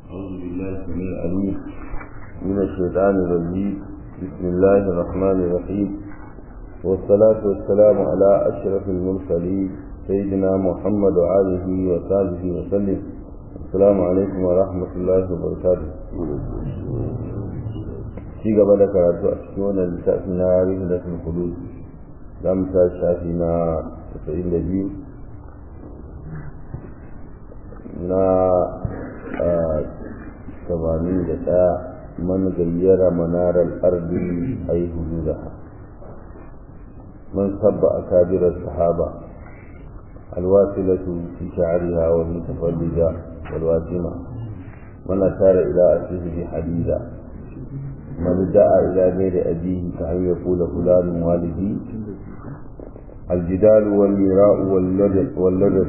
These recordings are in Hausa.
أعوذ بالله السميع العليم من الشيطان الرجيم. بسم الله الرحمن الرحيم، والصلاة والسلام على أشرف المرسلين سيدنا محمد وآله وصحبه وسلم. السلام عليكم ورحمة الله وبركاته. في قبل كراتو أشكون لتأتنا رحلة الخلود لم تشافينا تسعين لديو na 81 man gayyara manarar ardi ay hududaha man sabba akabir as-sahaba alwasilatu fi sha'riha wa mutafallija walwatima man asara ila ashihi hadida man da'a ila ghayri abihi ka an yaqula fulan walidi الجدال والمراء واللدد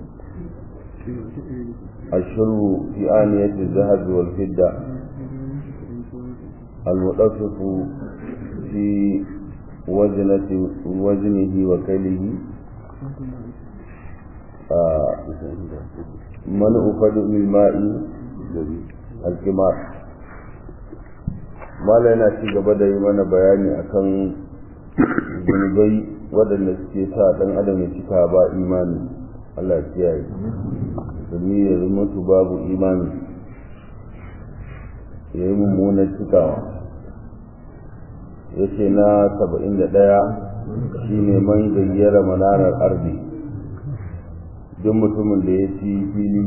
الشرب في آنية الذهب والفضة المطفف في وزنه وكيله منع فضل الماء الكمار. mala yana ci gaba da yi mana bayani akan zunubai waɗanda suke sa ɗan adam ya cika ba imani. Allah ya kiyaye domin ya zama su babu imani ya yi mummunan cikawa. ya ce na 71 shi ne man gayyara manarar arzi. duk mutumin da ya ci fili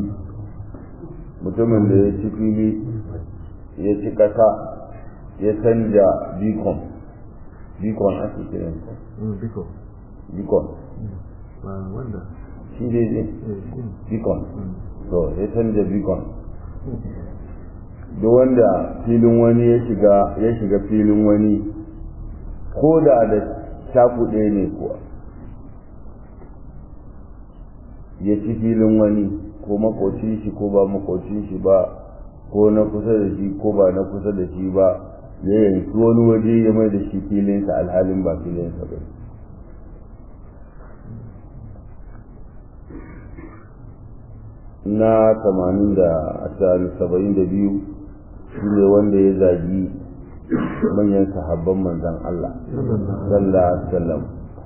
ya ci ƙasa ya canja bikon ake kiran bikon wanda shi dai ne bikon to ya canja bikon. duk wanda filin wani ya shiga filin wani ko da shafu ɗaya ne kuwa ya ci filin wani ko makocin shi ko ba makocin shi ba, ko na kusa da shi ko ba na kusa da shi ba, ya yanki wani waje ya mai da shi filinsa alhalin ba filinsa ba. na 72 shi ne wanda ya zagi manyan sahabban manzan Allah sallallahu alaihi wasallam.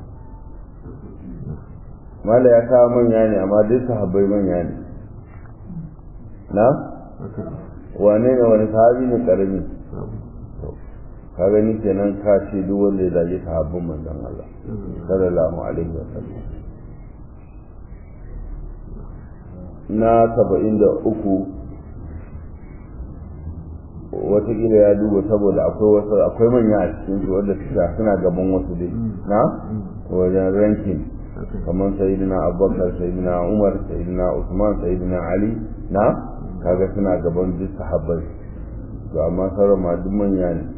mala ya kawo manya ne amma duk sahabbai manya ne. na wane ne wani sahabi ne karami? ka gani kenan ka ce duk wanda ya zagi sahabban manzan Allah sallallahu alaihi wasallam. na 73 watakila ya duba saboda akwai manya a cikin su wadda suna gaban wasu dai na wajen rankin kamar sayidina abubakar, sayidina umar, sayidina usman, sayidina ali na kaga suna gaban duk sahabbai to amma sauran ma duk manya ne.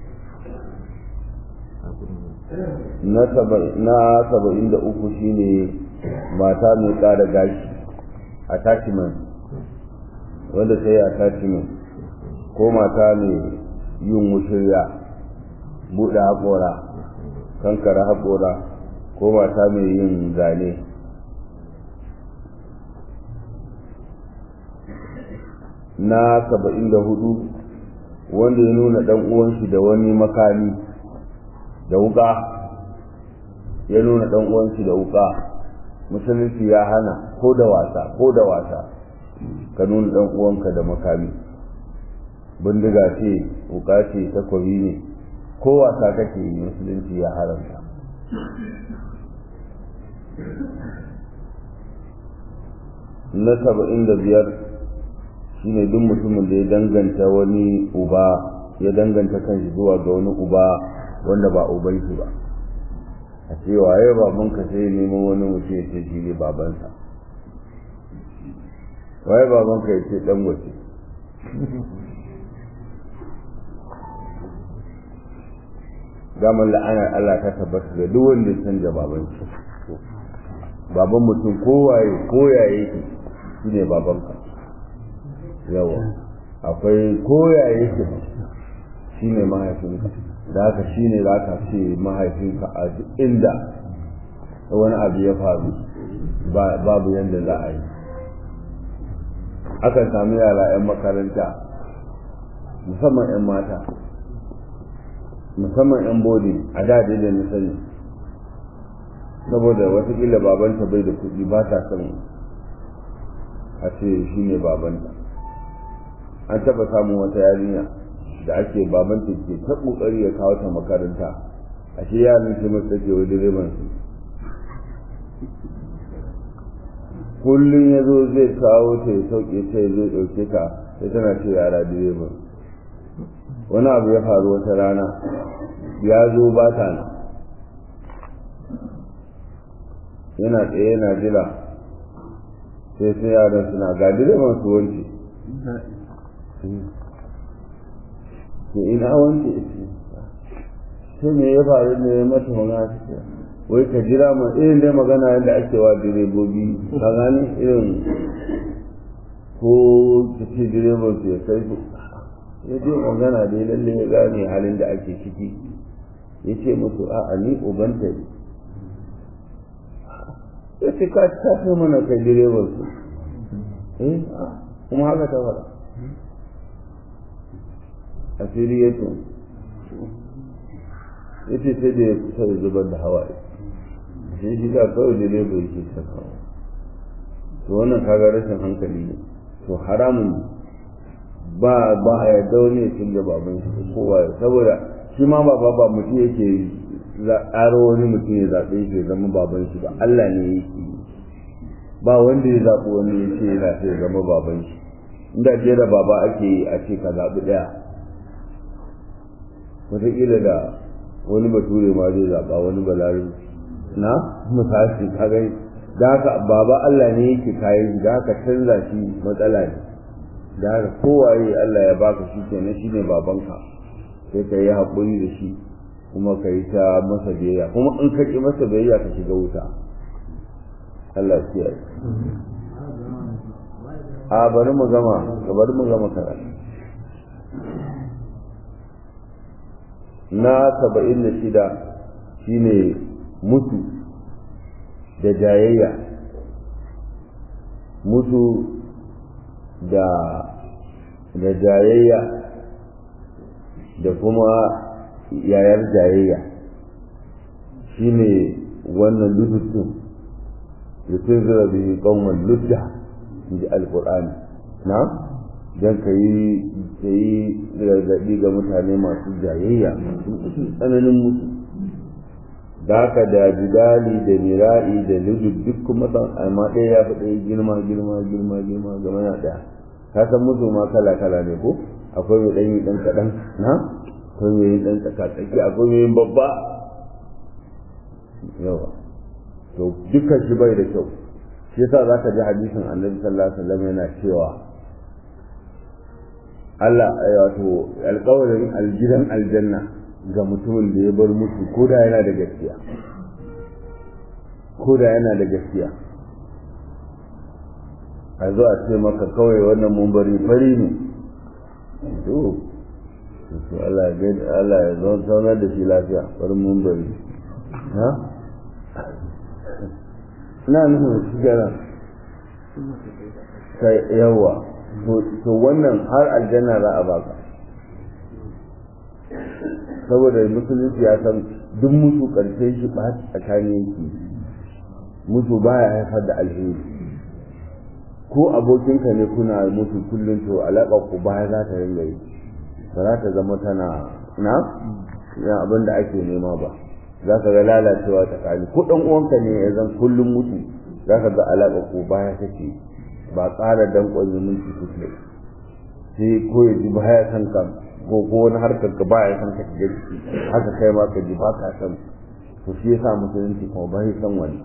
na 73 shine mata mai kada gashi attachment, wanda ta yi attachment, ko mata mai yin wushirya buɗe haƙora, kankara haƙora, ko mata mai yin zane. na 74 wanda ya nuna ɗan uwanshi da wani makami da wuƙa, ya nuna ɗan uwanshi da wuƙa. musulunci ya hana ko da wasa ka nuna dan uwanka da makami, bindiga ce, wuka ce, takobi ne, ko wasa kake yi musulunci ya haramta. na 75 shine duk mutumin da ya danganta wani uba, ya danganta kanshi zuwa ga wani uba wanda ba uban shi ba. a ce waye babanka sai neman wani mutum ya ce shi ne babansa, waye babanka ya ce dan wace. gaman la'anar Allah ta tabbata da duk wanda ya canja babansa. baban mutum koyaye shi ne babanka. yawa akwai koyaye shi ne mahaifinka, da haka shi ne za ka ce mahaifinka a inda wani abu ya faru babu yadda za a yi. akan sami yara 'yan makaranta musamman 'yan mata musamman 'yan bodi a daɗe da na sani saboda watakila babanta bai da kuɗi ba ta son a ce shi ne babanta. An taɓa samun wata yarinya da ake babanta ke ta ƙoƙari ya kawo ta makaranta a shi yaran ce masu take wa direban su kullum ya zo zai kawo ta ya sauke ta ya zai ɗauke ta sai tana ce yara direban. Wani abu ya faru wata rana ya zo ba ta nan yana tsaye yana jira sai yaran suna ga direban su wance ke ina wance sai me ya faru ne mata wani wai ka jira mu irin dai magana yadda ake wa direbobi ka gani irin ko ta ce direban su ya kai ya je magana dai lalle ya gane halin da ake ciki ya ce musu a'a ni ubanta ne ya ce ka tafi mana kai direban su kuma haka ta fara a firiyatun ya ce sai da ya kusa da zubar da hawaye sai shi ka kawai direban yake sakawa to wannan kaga rashin hankali ne to haramun ba a yarda wani ya cin da baban shi kowa saboda shi ma ba mutum yake tsaro wani mutum ya zaɓe shi ya zama baban shi ba Allah ne yake ba wanda ya zaɓi wani ya ce yana sai ya zama baban shi inda jera baba ake yi a ce ka zaɓi ɗaya wataƙila da wani bature ma zai zaɓa wani balari na misali ka gani da haka baba Allah ne yake kayan da haka canza shi matsala ne da haka kowaye Allah ya baka shi kenan shi ne babanka sai ka yi haƙuri da shi kuma ka yi ta masa biyayya kuma in ka ƙi masa biyayya ka shiga wuta Allah ya yi a bari mu gama karatu na 76 shine mutu da jayayya mutu da jayayya da kuma yayar jayayya shine wannan ludutun yutun zira bihi qauman ludda inji alqur'ani na dan kai gargaɗi ga mutane masu jayayya masu tsananin mutu da haka da jidali da mira'i da lujud duk kuma amma ɗaya ya fi ɗaya girma game na ɗaya ka san mutu ma kala ne ko akwai mai ɗan yi ɗan kaɗan na akwai mai yin ɗan tsakatsaki akwai mai yin babba yawa to dukkan shi bai da kyau shi yasa za ka ji hadisin annabi sallallahu alaihi wasallam yana cewa Allah wato alƙawarin aljidan aljanna ga mutumin da ya bar mutu ko da yana da gaskiya a zo a ce maka kawai wannan mumbari fari ne to Allah ya zaunar da shi lafiya farin mumbari ha ina nufin shi gara kai yawa to wannan har aljanna za a baka saboda musulunci ya san duk mutu karshe shi ba tsakanin yake mutu baya haifar da alheri ko abokinka ne kuna mutu kullum to alaƙa ku baya za ta ringa yi ba za ta zama tana na abin da ake nema ba za ka ga lalacewa tsakani ko ɗan uwanka ne ya zan kullum mutu za ka ga alaƙa ku baya take ba tsara danƙon zumunci kuke sai ko ya ji baya san ka ko wani harkar ka baya san ka shiga ciki haka kai ma ka ji ba ka san to shi yasa musulunci kuma bai san wani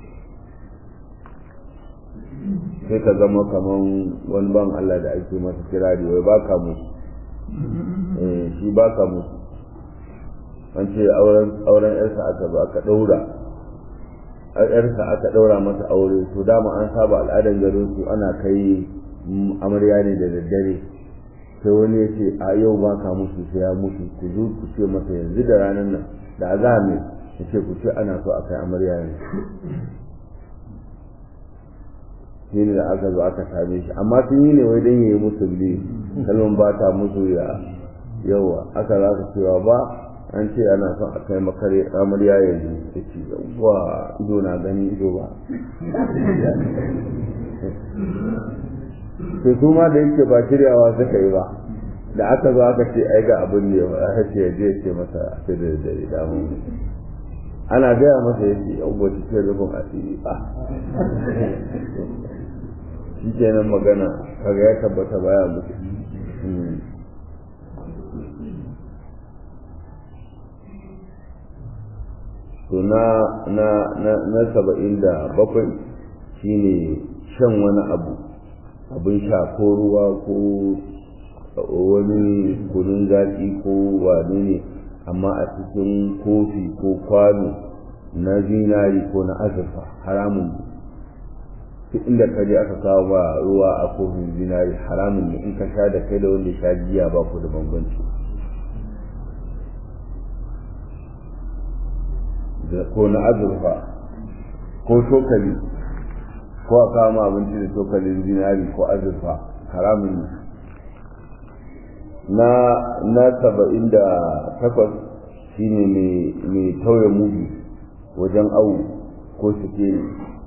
sai ka zama kaman wani ban Allah da ake masa kirari wai baka musu shi baka musu an ce auren yarsa aka ba aka daura yarsa aka daura masa aure to dama an saba al'adan garin su ana kai amarya ne da daddare sai wani ya ce a yau baka musu sai ya mutu ku zo ku ce masa yanzu da ranar nan da azami ya ce ku ce ana so a kai amarya ne shi ne da aka zo aka same shi amma sun yi ne wai don yayi musu biyu kalman ba ta musu ya yawa aka za ka cewa ba an ce ana son a kai amarya yanzu ta ce wa ido na gani ido ba sai su ma da yake ba shiryawa suka yi ba da aka zo aka ce ai ga abin ne ba aka ce ya je ce masa sai da dare damu ana gaya masa ya ce yau ba cikin rufin asiri ba shi kenan magana kaga ya tabbata baya mutu to na 77 shine shan wani abin sha ko ruwa ko wani kunun zaki ko wane ne amma a cikin kofi ko kwano na zinari ko na azurfa haramun ne duk inda ka je aka kawo ba ruwa a kofin zinari haramun ne in ka sha da kai da wanda sha giya ba ku da bambanci ko na azurfa ko cokali ko a kawo ma abinci da cokalin zinari ko azurfa haramun ne na 78 shine mai tauye mudu wajen awu ko sikeli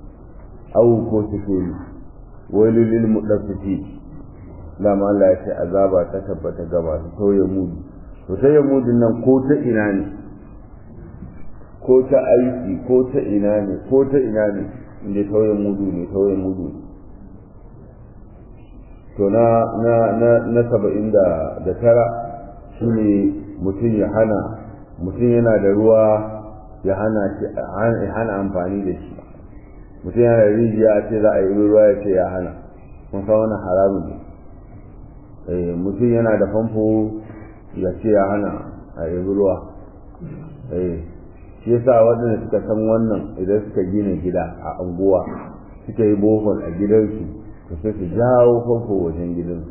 wani lil mudaffifi dama Allah ya ce azaba ta tabbata ga masu tauye mudu to tauye mudun nan ko ta ina ne ko ta aiki ko ta ina ne inda tauye mudu to na 79 shine mutum yana da ruwa ya hana amfani da shi mutum yana da rijiya ce za a yi ruwa ya ce ya hana kun san wani haramun ne mutum yana da famfo ya ce ya hana a yi ruwa shi yasa waɗanda suka san wannan idan suka gina gida a anguwa suka yi bohol a gidansu to sai su jawo famfo wajen gidansu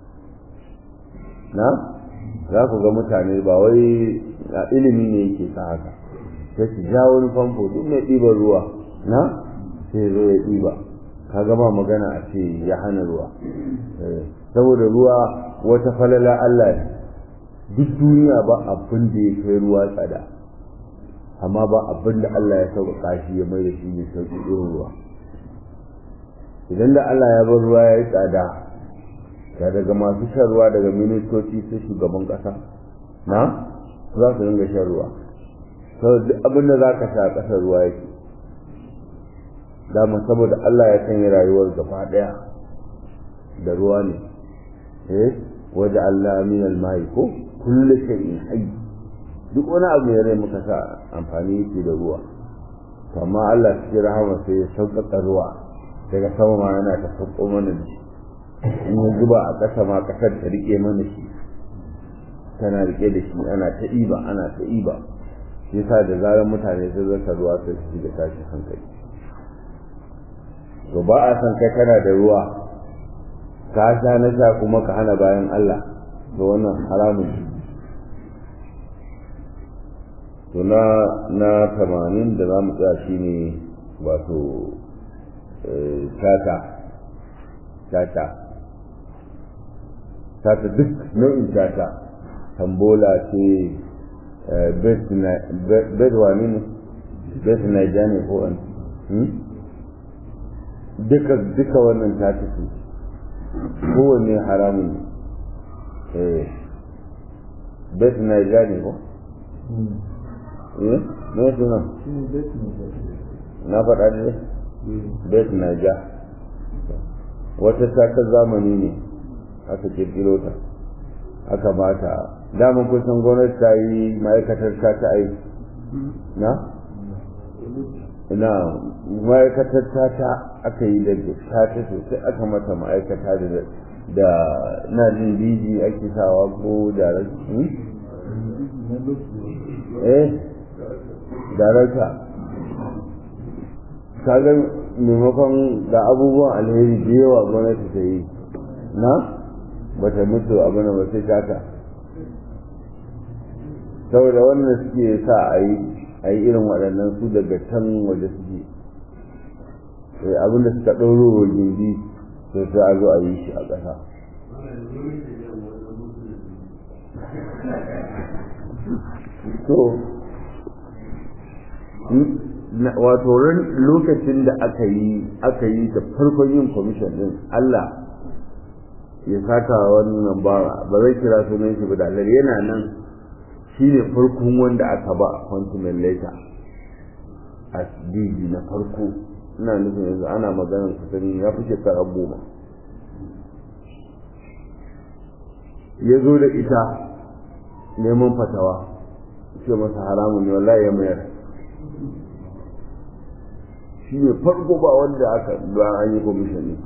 za ku ga mutane ba wai a ilimi ne yake sa haka sai su jawo wani famfo duk mai ɗiban ruwa sai zo ya ɗiba ka gama magana a ce ya hana ruwa saboda ruwa wata falala Allah ne duk duniya ba abin da ya kai ruwa tsada amma ba abin da Allah ya sauƙaƙa shi ya mai da shi ne sauƙi irin ruwa idan da Allah ya bar ruwa ya yi tsada da daga masu shan ruwa daga ministoci sai shugaban ƙasa za su dinga shan ruwa saboda duk abin da za ka sha a ƙasar ruwa yake dama saboda Allah ya sanya rayuwar gaba ɗaya da ruwa ne waje Allah min al-mai ko kullu shay'in hayy duk wani abu ya rai muka sa amfani yake da ruwa amma Allah cikin rahama sai ya sauƙaƙa ruwa daga sama ma yana ta sauƙo mana da shi in ya zuba a ƙasa ma ƙasar ta riƙe mana shi tana riƙe da shi ana ta iba yasa da zarar mutane sun rasa ruwa sai su shiga tashin hankali to ba a san kai kana da ruwa ka sha na sha kuma ka hana bayan Allah to wannan haramun to na 80 da zamu tsaya shine wato tata duk nau'in tata tambola ce bet wani ne bet naija ne ko an duka wannan tata ce kowanne haramun ne bet naija ne ko ne suna na faɗa ne bet naija wata takar zamani ne aka kirkiro ta aka bata daman kusan gwamnati ta yi ma'aikatar ta aiki na ma'aikatar ta aka yi da ta sosai aka mata ma'aikata da na jin biji ake sawa ko darakta kaga maimakon da abubuwan alheri da yawa gwamnati ta yi bata mutu abin ba sai taka saboda wannan suke sa a yi irin waɗannan su daga can waje suke abinda suka ɗauro wa gindi sai a zo a yi shi a ƙasa. So wato lokacin da aka yi da farkon yin commission din Allah ya saka wannan ba zai kira sunan shi ba da Allah yana nan shi ne farkon wanda aka ba appointment letter a DG na farko. Ina nufin yanzu ana maganar kusan ya fi shekara 10 ya zo da ita neman fatawa ce masa haramun ne wallahi ya mayar. Shi ne farko ba wanda aka ba an yi commission ne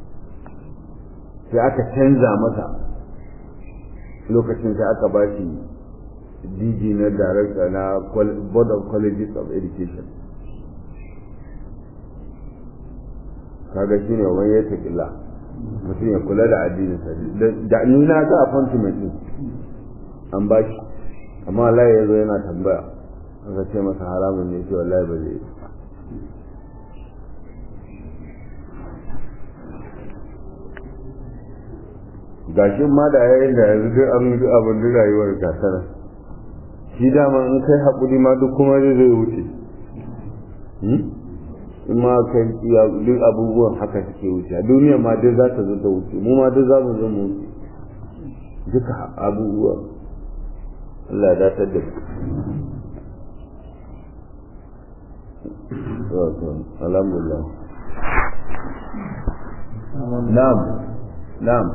sai aka canza masa lokacin sai aka ba shi DG na director na Board of Colleges of Education. kaga shine wani ya taƙilla mutum ya kula da addinin sa da ni na ga appointment din an ba shi amma Allah ya zo yana tambaya aka ce masa haramun ne shi wallahi ba zai gashin ma da yayin da yanzu duk an duk abin da rayuwar gasar shi dama in kai haƙuri ma duk kuma zai wuce in ma kai duk abubuwan haka suke wuce a duniya ma duk za ta zo ta wuce mu ma duk za mu zo mu wuce duka abubuwan Allah ya datar da alhamdulillah. Na'am na'am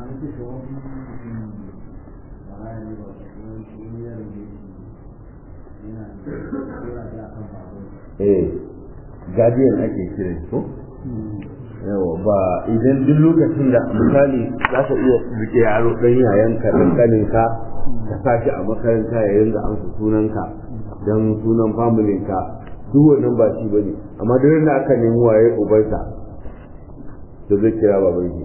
guardian ake kiran ko yawa ba idan duk lokacin da misali za ka iya rike yaro dan yayanka dan kaninka ka sashi a makaranta ya ringa amsa sunanka dan sunan familin ka duk wannan ba shi bane amma duk da aka nemi waye ubansa da zai kira baban shi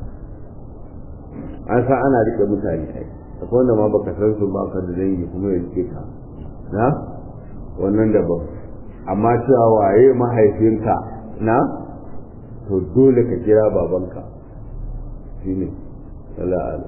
an san ana rike mutane ai akwai wanda ma baka san su ba ka da dangi kuma ya rike ka na wannan daban amma cewa waye mahaifinka na to dole ka kira babanka shine Allah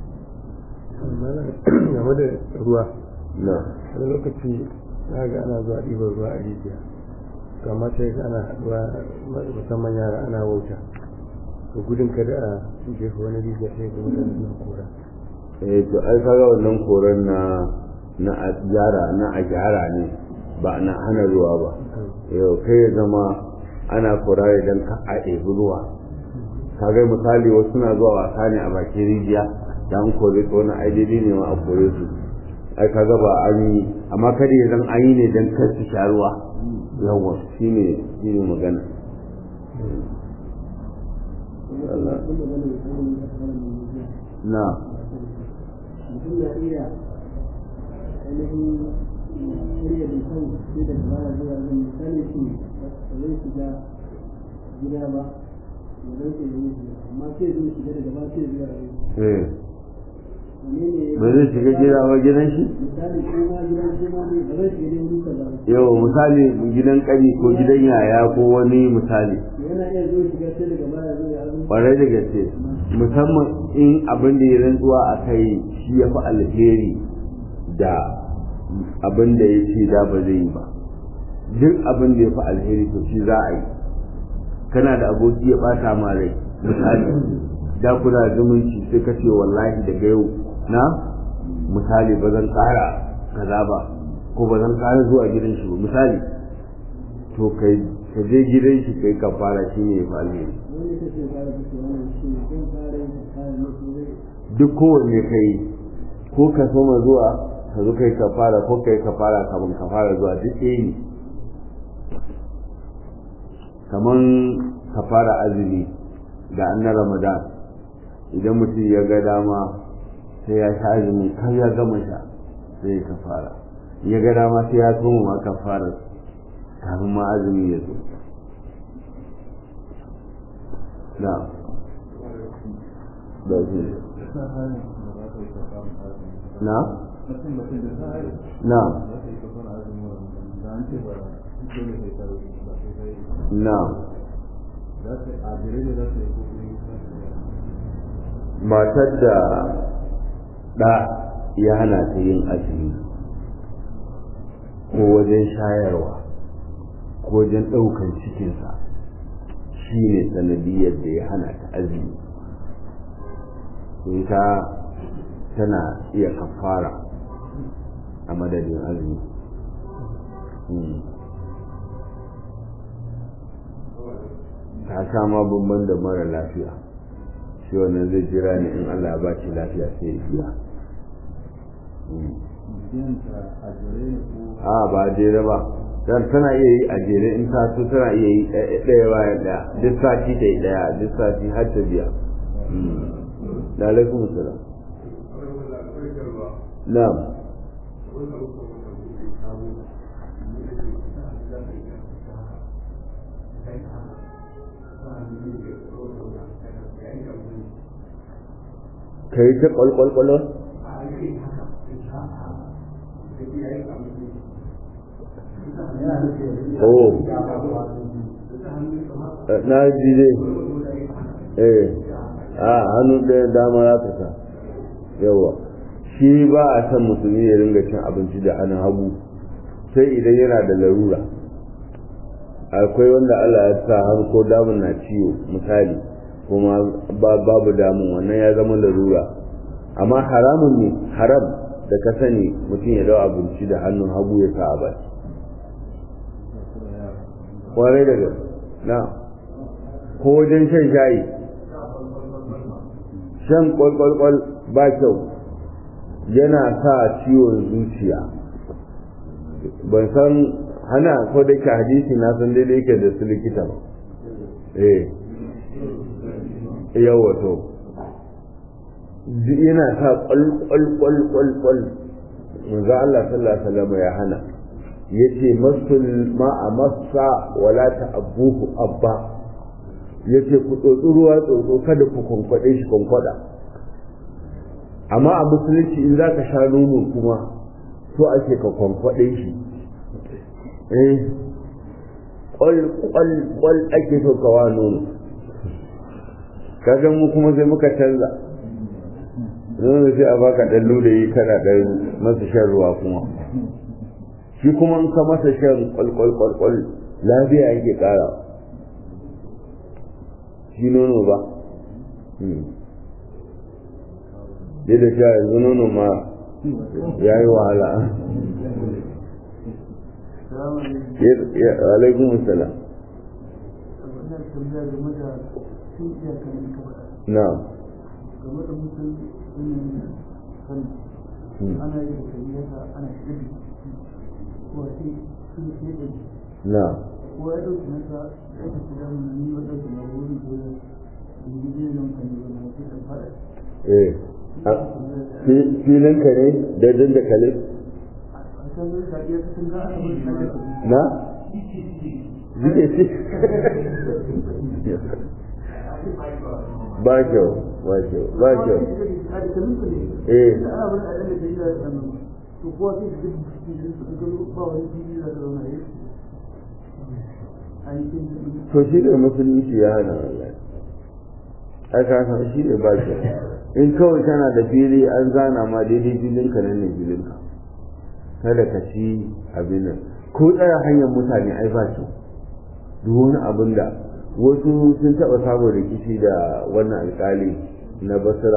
game da ruwa na wani lokaci ga ana zuwa ɗiban ruwa a rijiya kamar sai ana haɗuwa musamman yara ana wauta to gudun kada a jefa wani rijiya sai ga mutane suna kora to ai kaga wannan koran na a gyara ne ba na hana ruwa ba yau kai ya zama ana kora idan ka a ɗebi ruwa kaga misali wasu na zuwa wasa ne a bakin rijiya dan kore su wani aididi ne ma a kore su ai kaga ba an yi amma kada ya zan an yi ne dan kar su sha ruwa yawa shine magana na shirya da kan sai da baya zuwa zan misali shi ba zai shiga gida ba ya zai ke yi amma sai zai shiga daga ba sai zuwa ba zai shiga gida ba gidan shi misali kuma gidan kuma ne ba zai shiga wani kaza yau misali gidan kani ko gidan yaya ko wani misali yana iya zuwa shiga sai daga baya zuwa ya zo ƙwarai da gaske musamman in abin da ya rantsuwa a kai shi ya fi alheri da abin da ya ce da ba zai yi ba duk abin da ya fi alheri to shi za a yi kana da aboki ya bata ma rai misali da kuna zumunci sai ka ce wallahi daga yau na misali ba zan kara kaza ba ko ba zan kara zuwa gidan shi ba misali to kai ka je gidan shi kai kafara shi ne ya fi alheri duk kowanne kai ko ka soma zuwa ka zo kai kafara ko kai kafara kaman kafara zuwa duk ɗaya ne kaman kafara azumi da annan Ramadan idan mutum ya ga dama sai ya sha azumin kan ya gama sha sai ya kafara ya ga dama sai ya tsoma ma kafara kafin ma azumi ya zo na da shi na na matar da ɗa ya hana ta yin azumi ko wajen shayarwa ko wajen ɗaukan cikinsa shi ne sanadiyar da ya hana ta azumi ita tana iya kafara a madadin azumi. ta sha ma bamban da mara lafiya shi wannan zai jira ne in Allah ba shi lafiya sai ya biya. a ba jere ba dan tana iya yi a jere in ta so tana iya yi ɗaya bayan ɗaya duk sati ta yi ɗaya duk sati har ta biya. da alaikum salam. na'am ka yi ta kwalkwalkwalon? na ji dai hannu ɗaya dama ya kasa yawa shi ba a san musulmi ya ringa cin abinci da hannun hagu sai idan yana da larura. akwai wanda Allah ya sa har ko damun na ciwo misali kuma babu damun wannan ya zama larura, amma haramun ne haram da ka sani mutum ya dawo abinci da hannun hagu ya sa a baki kwarai daga na ko wajen shan shayi shan kwalkwalkwal ba kyau yana sa ciwon zuciya. ban san hana ko da ke hadisi na san daidai yake da su likita ba. yawa to yana sa kwal manzo Allah sallallahu alaihi wasallam ya hana yace masul ma'a massa wala ta'abuhu abba yace ku tsotsi ruwa tsotso kada ku kwankwade shi kwankwada. amma a musulunci in zaka sha nono kuma so ake ka kwankwade shi kwal ake so kawa nono. kaga mu kuma sai muka canza nono sai a baka dan ludayi kana dan masa shan ruwa kuma shi kuma in ka masa shan kwal lafiya yake kara shi nono ba. dai da sha yanzu nono ma ya yi wahala. alaikun salam. na'am game da mutum ana yi da kariyarsa ana shirin ko sai sun sai da na'am ko ya ɗauki nasa ya tafi da ni wa ɗauki na wurin da yi zai nan kan yi wani sai da fara filin ka ne daidai da kale na zike ce ba kyau to shi ne musulunci ya hana Allah aka san shi ne ba kyau in kawai kana da fili an zana ma daidai filinka nan ne filinka kada ka ci abin nan ko tsaya hanyar mutane ai ba kyau duk wani abin da wasu sun taɓa samun rikici da wannan alƙali na basira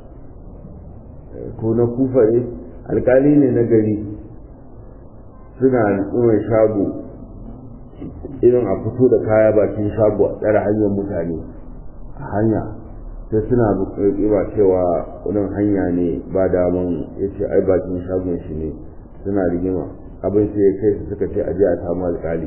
ko na kufare alƙali ne na gari suna tsumin shago irin a fito da kaya bakin shago a tsara hanyar mutane a hanya sai suna buƙaƙiwa cewa wannan hanya ne ba daman ya ce ai bakin shagon shi ne suna rigima abin sai ya kai su suka ce aje a samu alƙali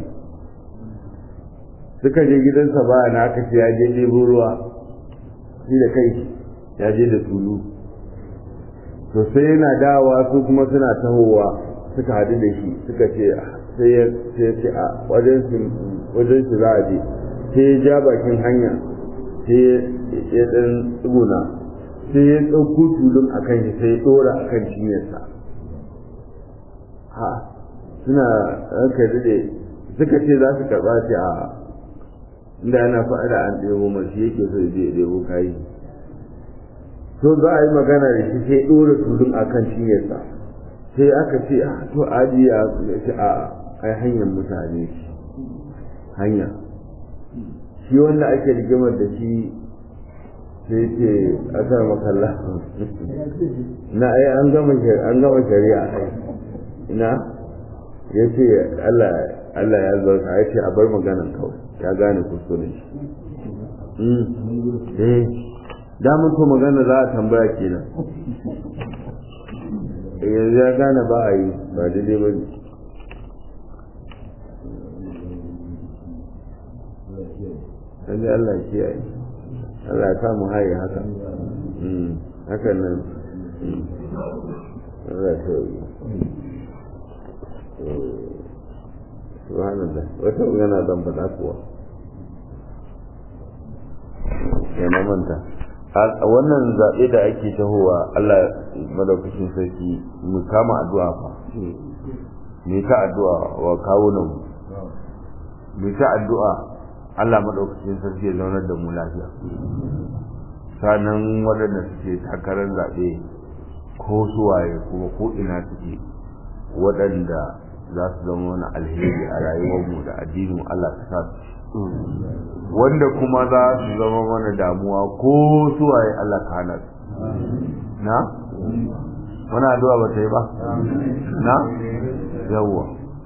suka je gidansa ba na aka ce ya je ɗebo ruwa shi da kai ya je da tulu to sai yana dawowa su kuma suna tahowa suka haɗu da shi suka ce sai ya ce a wajen su za a je sai ya ja bakin hanya sai ya ɗan tsuguna sai ya ɗauko tulun a kan shi sai ya ɗora a kan cinyarsa suna ranka daɗe suka ce za su karɓa ce a inda ana fa'ada an ɗebo mashi yake so ya je ya ɗebo kayi to za a yi magana da shi sai ɗora tulun a kan cinyarsa sai aka ce to aji ya ce a ai hanyar mutane hanya shi wanda ake rigimar da shi sai ce asar makalla na ai an gama shari'a ina ya ce Allah ya zarta ya ce a bar maganan kawai ya gane kuskuren shi damar ko magana za a tambaya kenan yanzu ya gane ba a yi ba daidai ba ne sai Allah kiyaye Allah ya samu haye haka hakan nan Allah ya sauye subhanallah wata magana zan faɗa kuwa ya manta a wannan zaɓe da ake tahowa Allah madaukakin sarki mu kama addu'a fa mu ta addu'a wa kawunan mu ta addu'a Allah madaukakin sarki ya zaunar da mu lafiya sanan waɗanda suke takarar zaɓe ko suwaye kuma ko ina suke waɗanda za su zama wani alheri a rayuwarmu da addinin Allah ta sa wanda kuma za su zama mana damuwa ko suwaye Allah ka hana su na wani addu'a ba ta yi ba na yawwa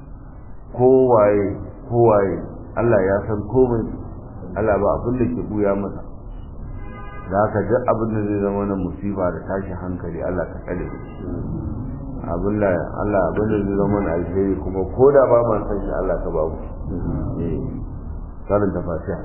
kowaye Allah ya san komai Allah ba abin da ke buya masa da haka duk abin da zai zama na musiba da tashi hankali Allah ka tsare abin da zai zama na alheri kuma ko da ba man san shi Allah ka ba mu karanta fatiha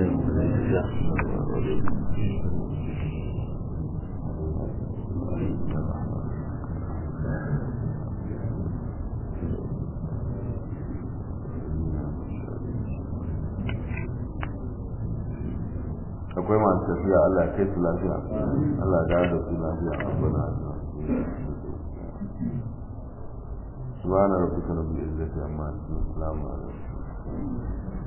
akwai masu tafiya Allah kai su lafiya Allah ya da su lafiya rabbana subhana rabbika rabbil izzati amma yasifun salamun alal mursalin